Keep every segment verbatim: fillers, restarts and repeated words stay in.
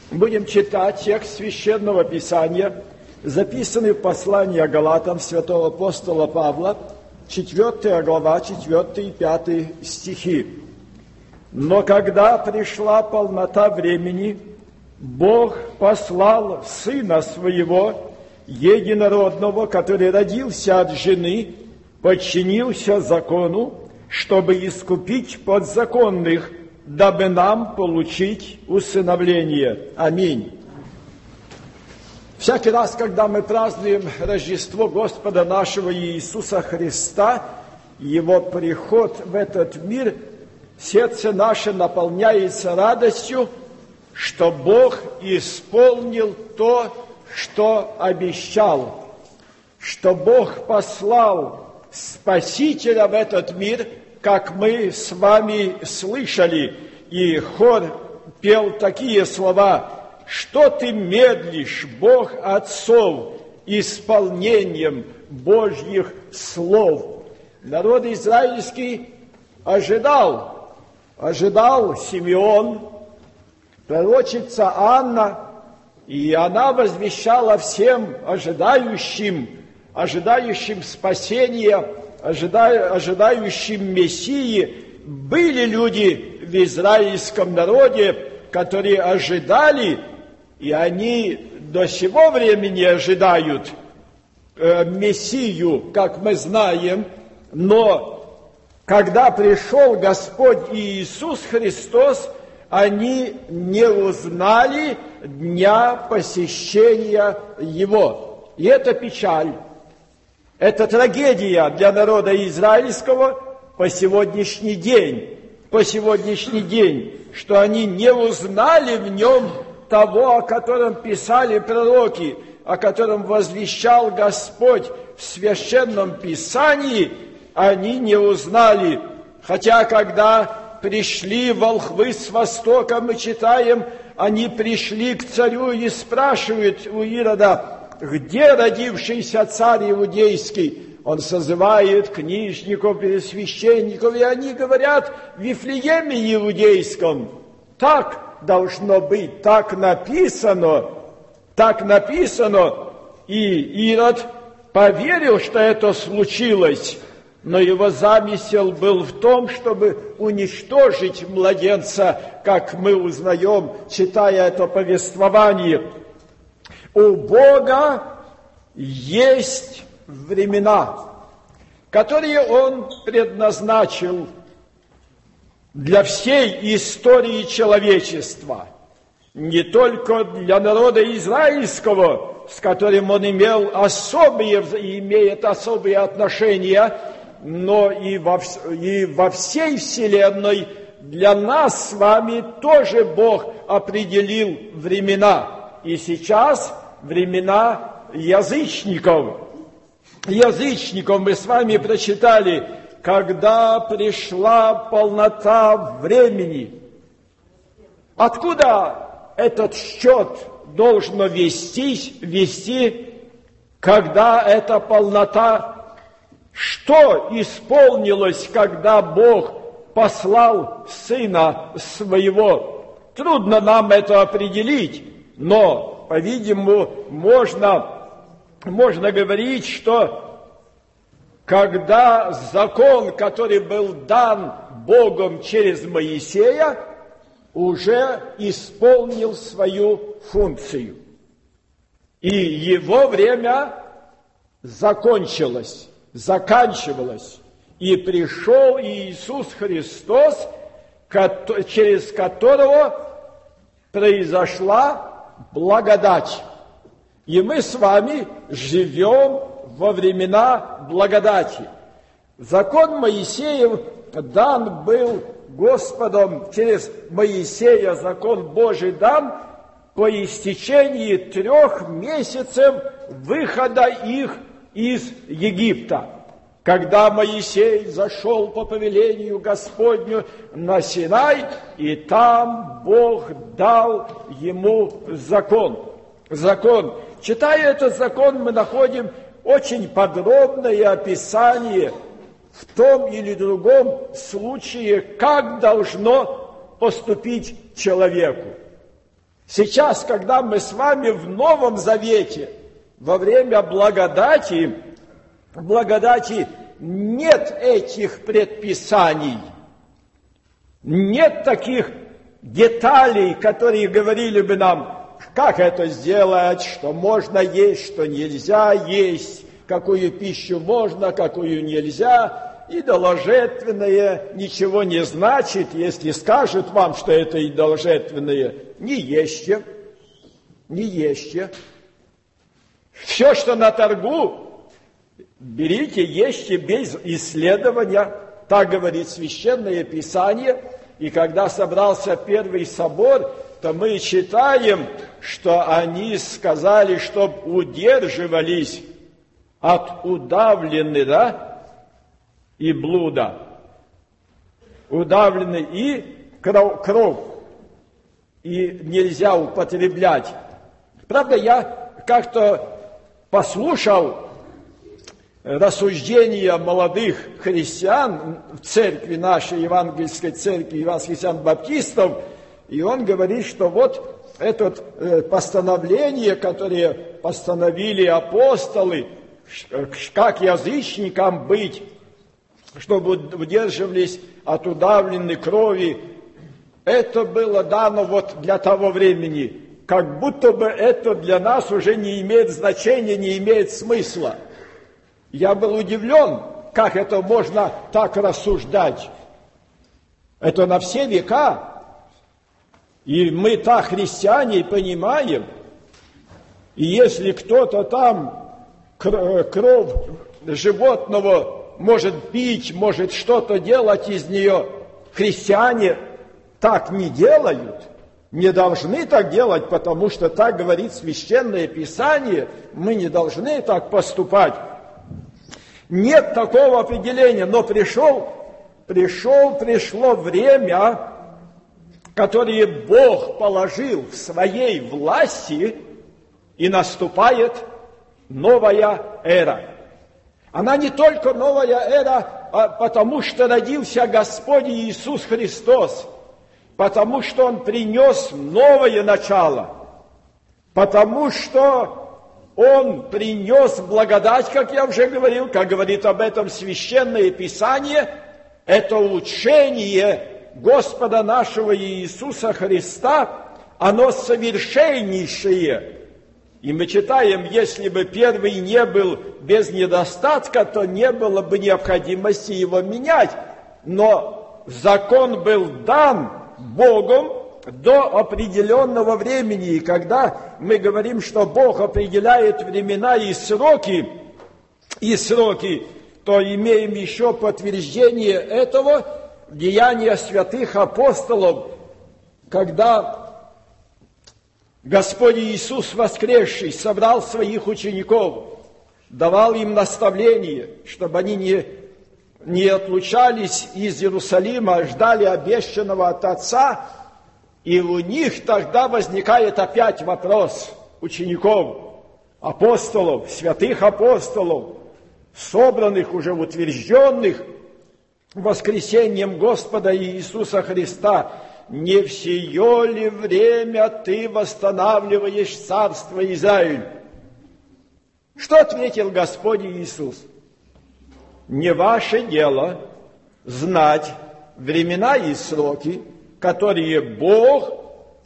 Будем читать текст Священного Писания, записанный в послании Галатам святого апостола Павла, четвёртая глава, четвёртый и пятый стихи. «Но когда пришла полнота времени, Бог послал Сына Своего, Единородного, который родился от жены, подчинился закону, чтобы искупить подзаконных, дабы нам получить усыновление». Аминь. Всякий раз, когда мы празднуем Рождество Господа нашего Иисуса Христа, Его приход в этот мир, сердце наше наполняется радостью, что Бог исполнил то, что обещал, что Бог послал Спасителя в этот мир, как мы с вами слышали, и хор пел такие слова: «Что ты медлишь, Бог отцов, исполнением Божьих слов?» Народ израильский ожидал, ожидал Симеон, пророчица Анна, и она возвещала всем ожидающим, ожидающим спасения, ожидающим Мессии. Были люди в израильском народе, которые ожидали, и они до сего времени ожидают э, Мессию, как мы знаем, но когда пришел Господь Иисус Христос, они не узнали дня посещения Его. И это печаль, это трагедия для народа израильского по сегодняшний день, по сегодняшний день, что они не узнали в Нем того, о котором писали пророки, о котором возвещал Господь в Священном Писании, они не узнали. Хотя, когда пришли волхвы с востока, мы читаем, они пришли к царю и спрашивают у Ирода: где родившийся царь иудейский? Он созывает книжников, священников, и они говорят: в Вифлееме иудейском. Так должно быть, так написано, так написано. И Ирод поверил, что это случилось, но его замысел был в том, чтобы уничтожить младенца, как мы узнаем, читая это повествование. У Бога есть времена, которые Он предназначил для всей истории человечества, не только для народа израильского, с которым Он имел особые, имеет особые отношения, но и во, и во всей вселенной для нас с вами тоже Бог определил времена. И сейчас времена язычников. Язычников мы с вами прочитали: когда пришла полнота времени. Откуда этот счет должно вестись, вести, когда эта полнота? Что исполнилось, когда Бог послал Сына Своего? Трудно нам это определить, но, по-видимому, можно, можно говорить, что когда закон, который был дан Богом через Моисея, уже исполнил свою функцию, и его время закончилось, заканчивалось, и пришел Иисус Христос, через которого произошла благодать. И мы с вами живем во времена благодати. Закон Моисеев дан был Господом через Моисея, закон Божий дан по истечении трех месяцев выхода их из Египта. Когда Моисей зашел по повелению Господню на Синай, и там Бог дал ему закон. Закон. Читая этот закон, мы находим очень подробное описание в том или другом случае, как должно поступить человеку. Сейчас, когда мы с вами в Новом Завете, во время благодати, благодати нет этих предписаний, нет таких деталей, которые говорили бы нам, как это сделать, что можно есть, что нельзя есть, какую пищу можно, какую нельзя. Идоложертвенное ничего не значит, если скажут вам, что это идоложертвенное, не ешьте, не ешьте. Все, что на торгу, берите, ешьте без исследования, так говорит Священное Писание. И когда собрался Первый собор, то мы читаем, что они сказали, чтоб удерживались от удавлены, да, и блуда, удавлены и кров, кров, и нельзя употреблять. Правда, я как-то послушал рассуждения молодых христиан в церкви нашей, евангельской церкви, евангельских баптистов, и он говорит, что вот это постановление, которое постановили апостолы, как язычникам быть, чтобы удерживались от удавленной крови, это было дано вот для того времени, как будто бы это для нас уже не имеет значения, не имеет смысла. Я был удивлен, как это можно так рассуждать. Это на все века. И мы так, христиане, понимаем. И если кто-то там кровь животного может пить, может что-то делать из нее, христиане так не делают, не должны так делать, потому что так говорит Священное Писание, мы не должны так поступать. Нет такого определения, но пришел, пришел, пришло время, которое Бог положил в своей власти, и наступает новая эра. Она не только новая эра, а потому что родился Господь Иисус Христос, потому что Он принес новое начало, потому что Он принес благодать, как я уже говорил, как говорит об этом Священное Писание, это учение Господа нашего Иисуса Христа, оно совершеннейшее. И мы читаем, если бы первый не был без недостатка, то не было бы необходимости его менять. Но закон был дан Богом до определенного времени. И когда мы говорим, что Бог определяет времена и сроки, и сроки, то имеем еще подтверждение этого в Деяниях святых апостолов, когда Господь Иисус воскресший собрал своих учеников, давал им наставление, чтобы они не, не отлучались из Иерусалима, ждали обещанного от Отца. И у них тогда возникает опять вопрос учеников, апостолов, святых апостолов, собранных, уже утвержденных воскресением Господа Иисуса Христа. Не в сие ли время ты восстанавливаешь царство Израиль? Что ответил Господь Иисус? Не ваше дело знать времена и сроки, которые Бог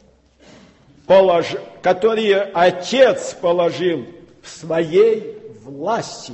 положил, которые Отец положил в своей власти.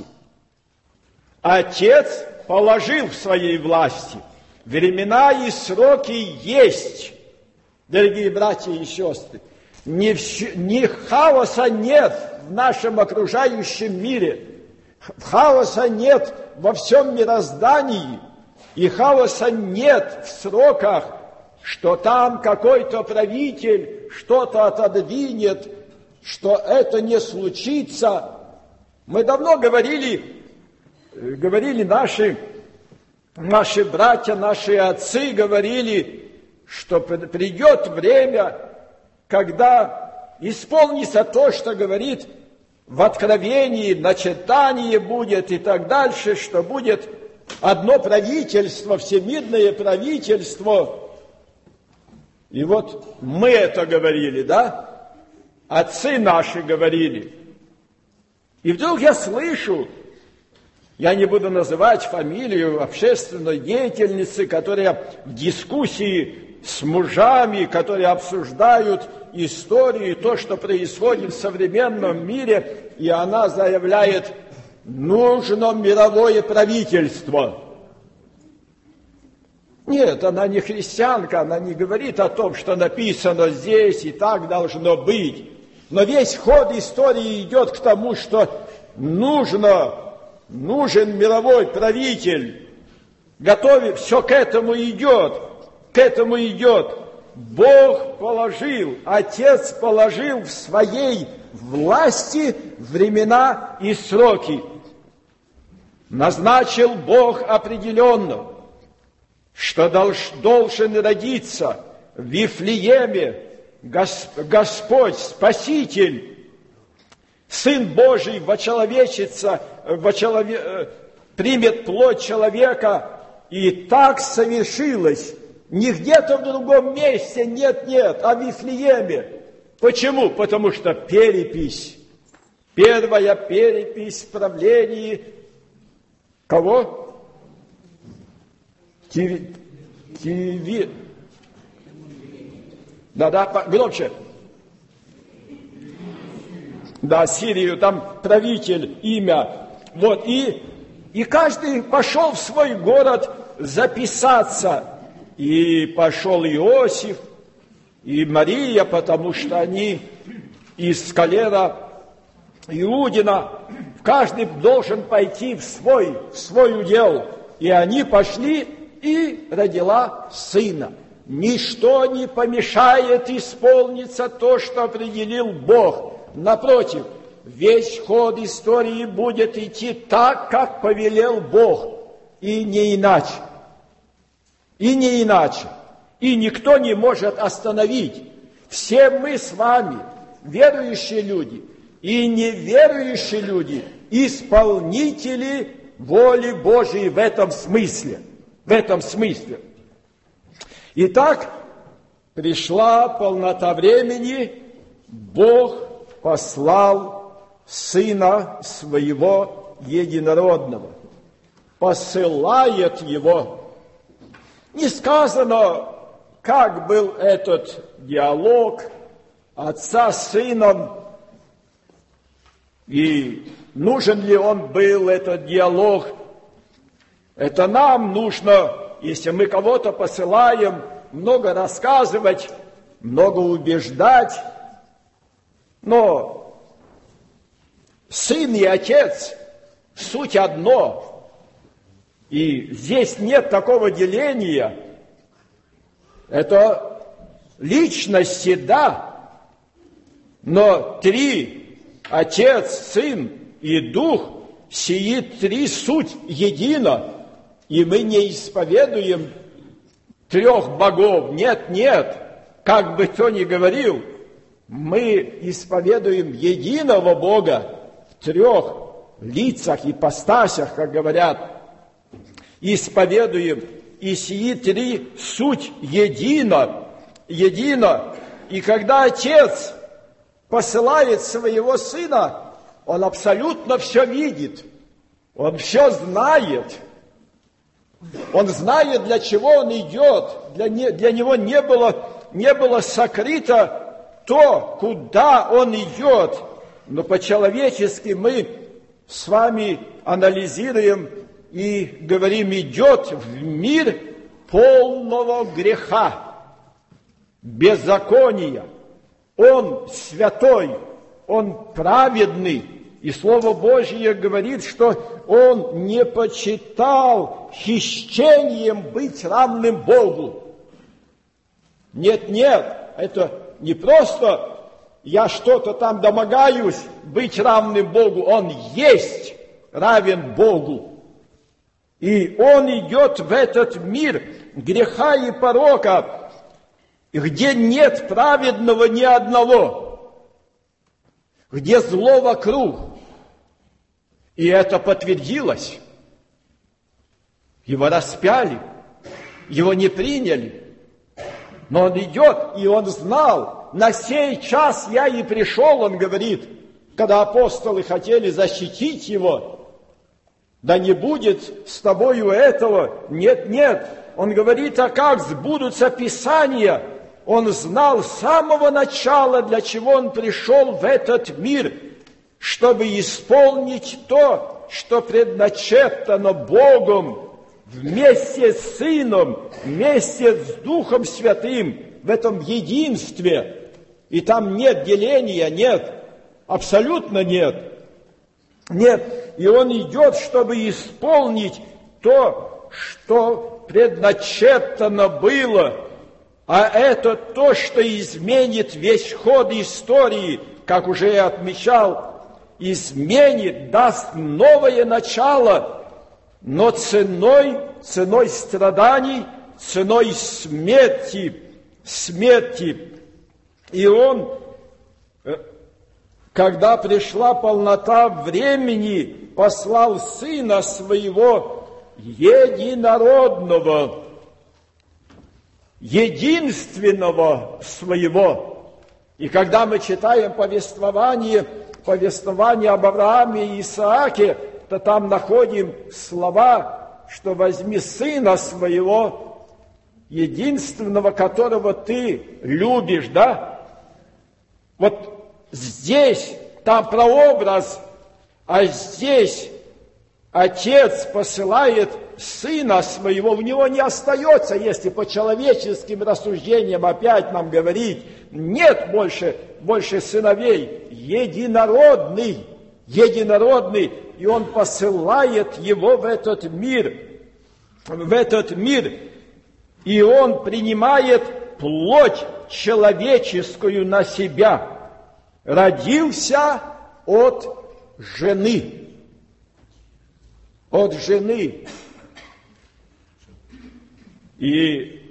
Отец положил в своей власти. Времена и сроки есть, дорогие братья и сестры. Ни, ни хаоса нет в нашем окружающем мире. Хаоса нет во всем мироздании. И хаоса нет в сроках, что там какой-то правитель что-то отодвинет, что это не случится. Мы давно говорили, говорили наши Наши братья, наши отцы говорили, что придет время, когда исполнится то, что говорит в Откровении, начертание будет и так дальше, что будет одно правительство, всемирное правительство. И вот мы это говорили, да? Отцы наши говорили. И вдруг я слышу, я не буду называть фамилию общественной деятельницы, которая в дискуссии с мужами, которые обсуждают историю, то, что происходит в современном мире, и она заявляет, нужно мировое правительство. Нет, она не христианка, она не говорит о том, что написано здесь и так должно быть. Но весь ход истории идет к тому, что нужно, нужен мировой правитель. Готовит, все к этому идет, к этому идет. Бог положил, Отец положил в своей власти времена и сроки. Назначил Бог определенно, что должен родиться в Вифлееме Господь, Спаситель, Сын Божий вочеловечится, вочелове... примет плоть человека, и так совершилось. Не где-то в другом месте, нет-нет, а в Вифлееме. Почему? Потому что перепись, первая перепись в правлении кого? Киви... Киви... Да-да, громче. Да, Сирию, там правитель, имя. Вот, и, и каждый пошел в свой город записаться. И пошел Иосиф, и Мария, потому что они из колена Иудина. Каждый должен пойти в свой, в свой удел. И они пошли, и родила сына. Ничто не помешает исполниться то, что определил Бог. Напротив, весь ход истории будет идти так, как повелел Бог, и не иначе. И не иначе. И никто не может остановить. Все мы с вами, верующие люди и неверующие люди, исполнители воли Божией в этом смысле. В этом смысле. Итак, пришла полнота времени, Бог послал Сына Своего Единородного. Посылает Его. Не сказано, как был этот диалог Отца с Сыном, и нужен ли он был, этот диалог. Это нам нужно, если мы кого-то посылаем, много рассказывать, много убеждать. Но Сын и Отец – суть одно. И здесь нет такого деления. Это личности, да, но три – Отец, Сын и Дух – сии три суть едино. И мы не исповедуем трех богов. Нет, нет, как бы кто ни говорил, мы исповедуем единого Бога в трех лицах, ипостасях, как говорят. Исповедуем, и сии три суть едино, едино. И когда Отец посылает своего Сына, Он абсолютно все видит, Он все знает. Он знает, для чего Он идет. Для, не, для Него не было, не было сокрыто то, куда Он идет. Но по-человечески мы с вами анализируем и говорим, идет в мир полного греха, беззакония. Он святой, Он праведный. И Слово Божье говорит, что Он не почитал хищением быть равным Богу. Нет, нет, это не просто я что-то там домогаюсь быть равным Богу. Он есть равен Богу. И Он идет в этот мир греха и порока, где нет праведного ни одного, где зло вокруг. И это подтвердилось. Его распяли, его не приняли. Но он идет, и он знал, на сей час я и пришел, он говорит, когда апостолы хотели защитить его. Да не будет с тобою этого. Нет, нет. Он говорит, а как сбудутся Писания? Он знал с самого начала, для чего он пришел в этот мир, чтобы исполнить то, что предначертано Богом, вместе с Сыном, вместе с Духом Святым, в этом единстве. И там нет деления, нет, абсолютно нет. Нет, и он идет, чтобы исполнить то, что предначертано было. А это то, что изменит весь ход истории, как уже я отмечал, изменит, даст новое начало, но ценой, ценой страданий, ценой смерти, смерти. И он, когда пришла полнота времени, послал Сына Своего единородного, единственного Своего. И когда мы читаем повествование, повествование об Аврааме и Исааке, то там находим слова, что возьми Сына Своего, единственного, которого ты любишь, да? Вот здесь там прообраз, а здесь Отец посылает Сына Своего, у Него не остается, если по человеческим рассуждениям опять нам говорить, нет больше, больше сыновей, единородный, единородный, и Он посылает Его в этот мир, в этот мир, и Он принимает плоть человеческую на себя, родился от жены, от жены. И,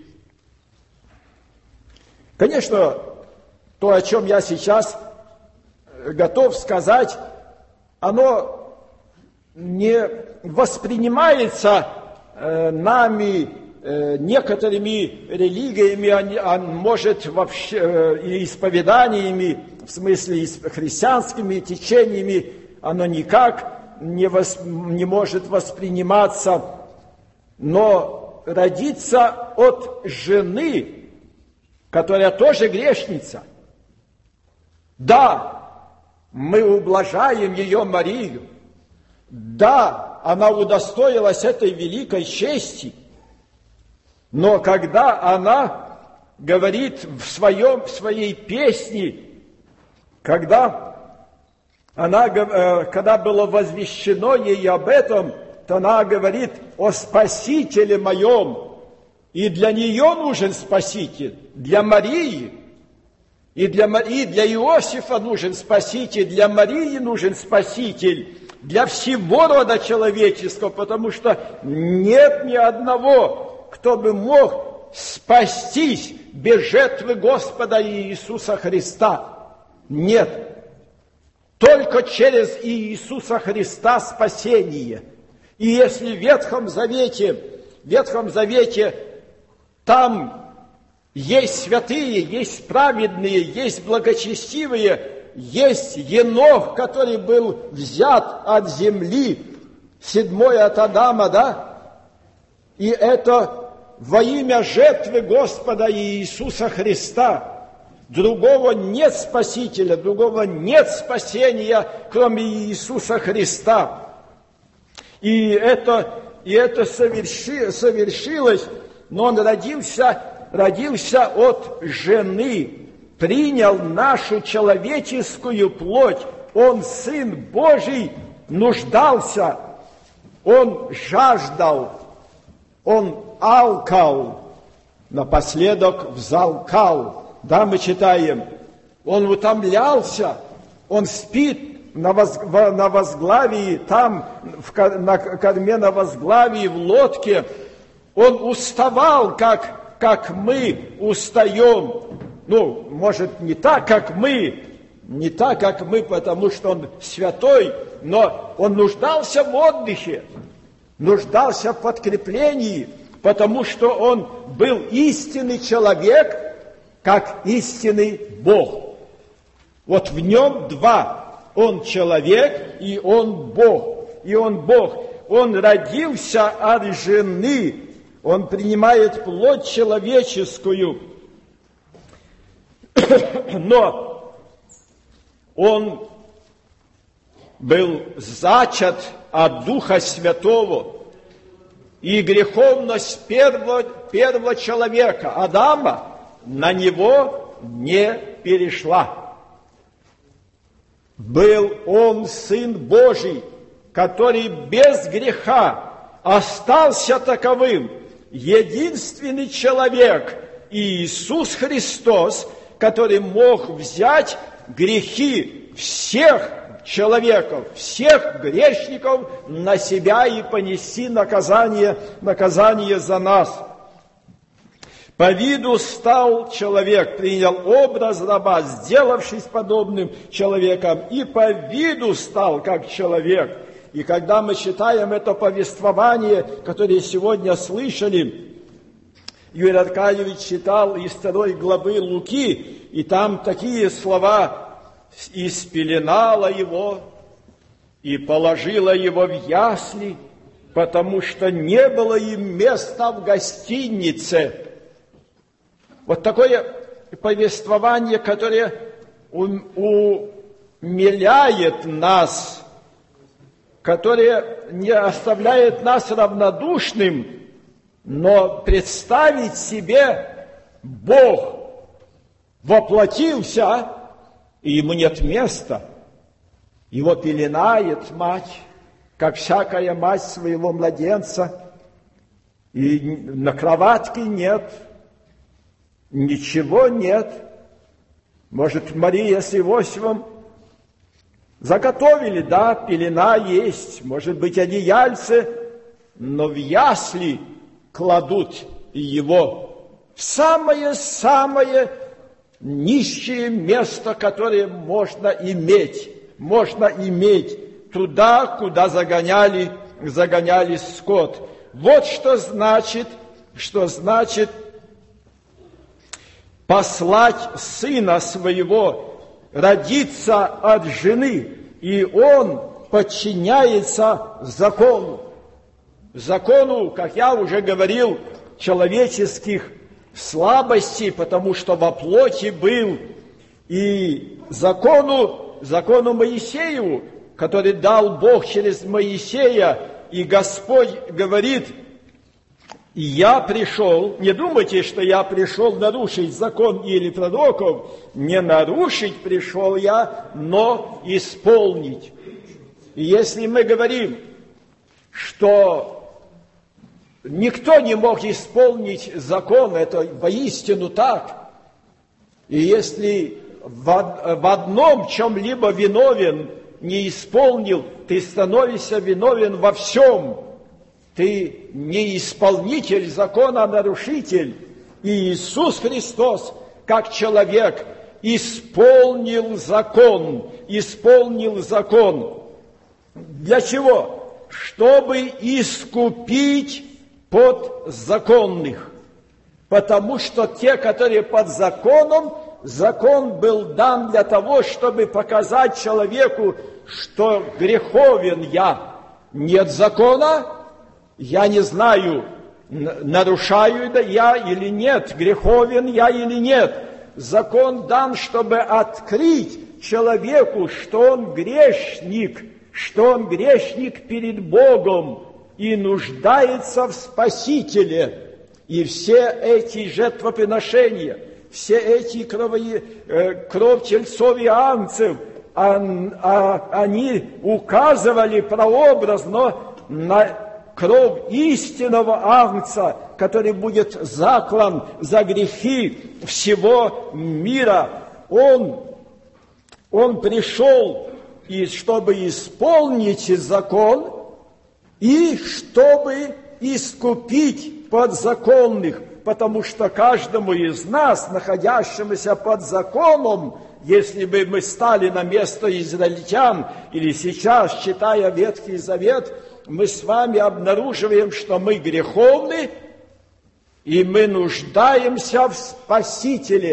конечно, то, о чем я сейчас готов сказать, оно не воспринимается э, нами, э, некоторыми религиями, а, а может вообще э, и исповеданиями, в смысле и христианскими течениями, оно никак не, вос, не может восприниматься, но родиться от жены, которая тоже грешница. Да, мы ублажаем ее Марию. Да, она удостоилась этой великой чести. Но когда она говорит в, своем, в своей песне, когда, она, когда было возвещено ей об этом, то она говорит о Спасителе моем. И для нее нужен Спаситель, для Марии. И для, Марии, для Иосифа нужен Спаситель, для Марии нужен Спаситель, для всего рода человеческого, потому что нет ни одного, кто бы мог спастись без жертвы Господа Иисуса Христа. Нет. Только через Иисуса Христа спасение. И если в Ветхом Завете, в Ветхом Завете там есть святые, есть праведные, есть благочестивые, есть Енох, который был взят от земли, седьмой от Адама, да? И это во имя жертвы Господа Иисуса Христа. Другого нет Спасителя, другого нет спасения, кроме Иисуса Христа. И это, и это соверши, совершилось, но Он родился, родился от жены, принял нашу человеческую плоть. Он, Сын Божий, нуждался, Он жаждал, Он алкал, напоследок взалкал. Да, мы читаем, Он утомлялся, Он спит на, воз, на возглавии, там, в, на корме на возглавии, в лодке. Он уставал, как, как мы устаем. Ну, может, не так, как мы, не так, как мы, потому что Он святой, но Он нуждался в отдыхе, нуждался в подкреплении, потому что Он был истинный человек, как истинный Бог. Вот в нем два. Он человек, и он Бог. И он Бог. Он родился от жены. Он принимает плоть человеческую. Но он был зачат от Духа Святого. И греховность первого, первого человека, Адама, на него не перешла. Был он Сын Божий, который без греха остался таковым. Единственный человек, Иисус Христос, который мог взять грехи всех человеков, всех грешников на себя и понести наказание, наказание за нас. По виду стал человек, принял образ раба, сделавшись подобным человеком, и по виду стал как человек. И когда мы читаем это повествование, которое сегодня слышали, Юрий Аркадьевич читал из второй главы Луки, и там такие слова: «И спеленала его, и положила его в ясли, потому что не было им места в гостинице». Вот такое повествование, которое умиляет нас, которое не оставляет нас равнодушным, но представить себе: Бог воплотился, и ему нет места. Его пеленает мать, как всякая мать своего младенца, и на кроватке нет, ничего нет. Может, Мария с Иосифом заготовили, да, пелена есть, может быть, одеяльце, но в ясли кладут его в самое-самое нищее место, которое можно иметь, можно иметь туда, куда загоняли, загоняли скот. Вот что значит, что значит послать сына своего, родиться от жены, и он подчиняется закону. Закону, как я уже говорил, человеческих слабостей, потому что во плоти был, и закону, закону Моисееву, который дал Бог через Моисея, и Господь говорит: «Я пришел», не думайте, что я пришел нарушить закон или пророков, не нарушить пришел я, но исполнить. И если мы говорим, что никто не мог исполнить закон, это воистину так. И если в, в одном чем-либо виновен, не исполнил, ты становишься виновен во всем. Ты не исполнитель закона, а нарушитель. И Иисус Христос, как человек, исполнил закон. Исполнил закон. Для чего? Чтобы искупить подзаконных. Потому что те, которые под законом, закон был дан для того, чтобы показать человеку, что греховен я. Нет закона, я не знаю, нарушаю я или нет, греховен я или нет. Закон дан, чтобы открыть человеку, что он грешник, что он грешник перед Богом и нуждается в Спасителе. И все эти жертвоприношения, все эти крови, э, кровь тельцов и агнцев, а, а, они указывали прообразно на кровь истинного агнца, который будет заклан за грехи всего мира. Он, он пришел, и чтобы исполнить закон, и чтобы искупить подзаконных, потому что каждому из нас, находящемуся под законом, если бы мы стали на место израильтян, или сейчас, читая Ветхий Завет, мы с вами обнаруживаем, что мы греховны, и мы нуждаемся в Спасителе.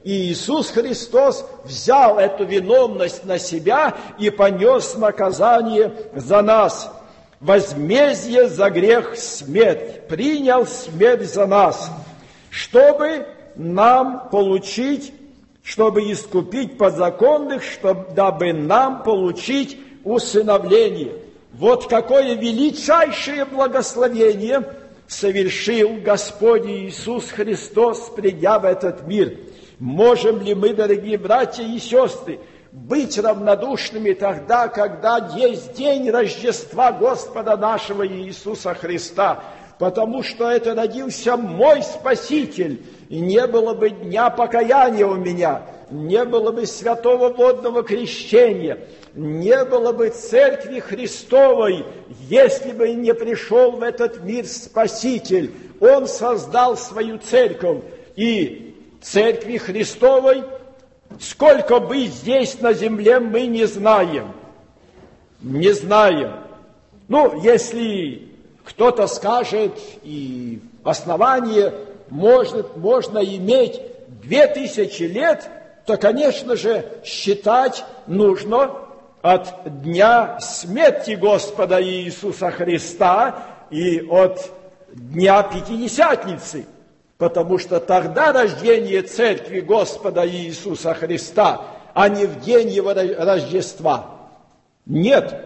И Иисус Христос взял эту виновность на себя и понес наказание за нас. Возмездие за грех смерть, принял смерть за нас, чтобы нам получить, чтобы искупить подзаконных, чтобы, дабы нам получить усыновление. Вот какое величайшее благословение совершил Господь Иисус Христос, придя в этот мир. Можем ли мы, дорогие братья и сестры, быть равнодушными тогда, когда есть день Рождества Господа нашего Иисуса Христа? Потому что это родился мой Спаситель, и не было бы дня покаяния у меня, не было бы святого водного крещения, не было бы Церкви Христовой, если бы не пришел в этот мир Спаситель. Он создал свою Церковь, и Церкви Христовой сколько быть здесь на земле, мы не знаем. Не знаем. Ну, если кто-то скажет, и основание может, можно иметь две тысячи лет, то, конечно же, считать нужно от дня смерти Господа Иисуса Христа и от дня Пятидесятницы, потому что тогда рождение Церкви Господа Иисуса Христа, а не в день Его Рождества. Нет.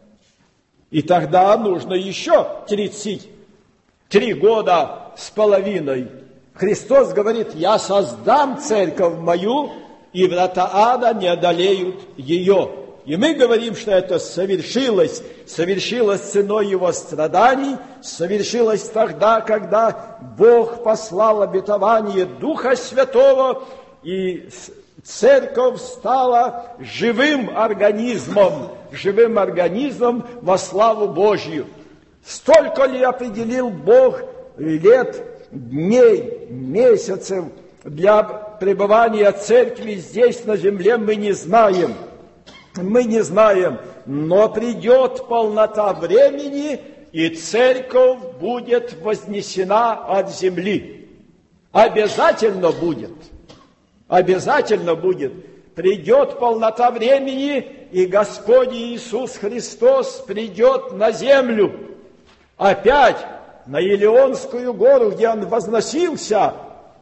И тогда нужно еще тридцать три года с половиной. Христос говорит: «Я создам церковь мою, и врата ада не одолеют ее». И мы говорим, что это совершилось, совершилось ценой Его страданий, совершилось тогда, когда Бог послал обетование Духа Святого, и церковь стала живым организмом, живым организмом во славу Божью. Столько ли определил Бог лет, дней, месяцев для пребывания церкви здесь на земле, мы не знаем. Мы не знаем, но придет полнота времени, и церковь будет вознесена от земли. Обязательно будет. Обязательно будет. Придет полнота времени, и Господь Иисус Христос придет на землю. Опять на Елеонскую гору, где Он возносился,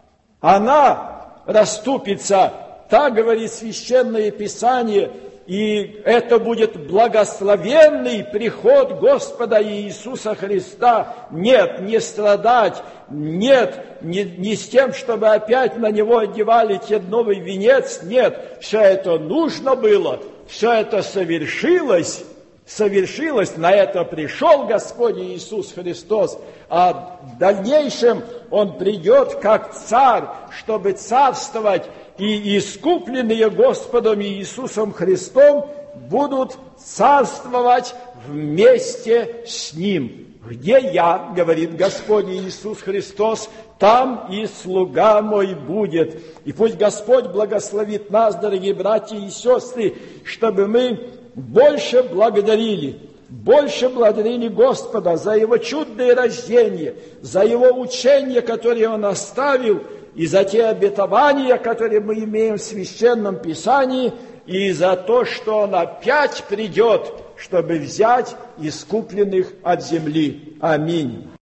она расступится. Так говорит Священное Писание. И это будет благословенный приход Господа Иисуса Христа. Нет, не страдать, нет, не, не с тем, чтобы опять на Него одевали терновый венец. Нет, все это нужно было, все это совершилось, совершилось, на это пришел Господь Иисус Христос, а в дальнейшем Он придет как царь, чтобы царствовать, и искупленные Господом Иисусом Христом будут царствовать вместе с Ним. Где я, говорит Господь Иисус Христос, там и слуга мой будет. И пусть Господь благословит нас, дорогие братья и сестры, чтобы мы больше благодарили, больше благодарили Господа за Его чудное рождение, за Его учение, которое Он оставил, и за те обетования, которые мы имеем в Священном Писании, и за то, что Он опять придет, чтобы взять искупленных от земли. Аминь.